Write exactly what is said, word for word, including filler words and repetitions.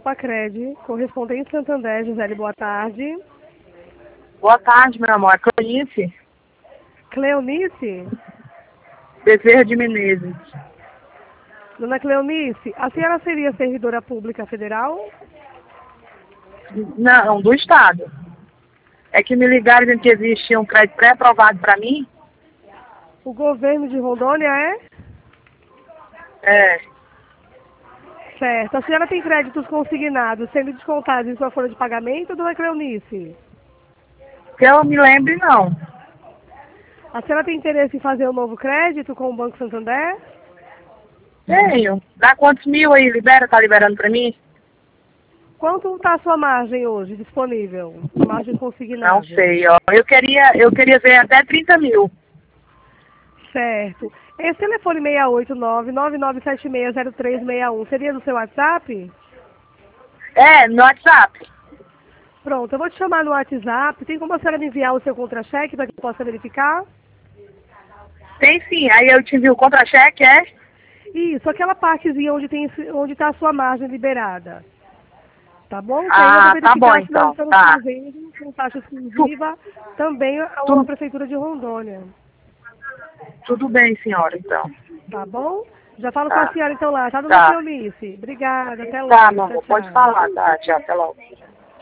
Copacred, correspondente Santander, Gisele, boa tarde. Boa tarde, meu amor. É Cleonice? Cleonice? Bezerra de Menezes. Dona Cleonice, a senhora seria servidora pública federal? Não, do Estado. É que me ligaram dizendo que existia um crédito pré-aprovado para mim. O governo de Rondônia é? É. Certo. A senhora tem créditos consignados sendo descontados em sua folha de pagamento, dona Cleonice? Que eu me lembre, não. A senhora tem interesse em fazer um novo crédito com o Banco Santander? Tenho. Dá quantos mil aí? Libera? Tá liberando para mim? Quanto está a sua margem hoje disponível? A margem consignada? Não sei, ó. Eu queria, eu queria ver até trinta mil. Certo. Esse telefone seis oito nove, nove nove sete seis zero três seis um seria do seu WhatsApp? É, no WhatsApp. Pronto, eu vou te chamar no WhatsApp. Tem como a senhora me enviar o seu contra-cheque para que eu possa verificar? Tem sim. Aí eu te envio o contra-cheque, é? Isso, aquela partezinha onde tem esse- onde está a sua margem liberada. Tá bom? Que aí eu vou Ah, tá verificar bom se nós então. estamos Tá. fazendo com taxa exclusiva também a, a Tu, Prefeitura de Rondônia. tudo bem, senhora, então. Tá bom? Já falo com a Tá. senhora então lá, tá, dona Tá. Cleonice? Obrigada, até logo. Tá, meu Tchau, amor. Pode tchau. falar. Tá, tchau. Até logo.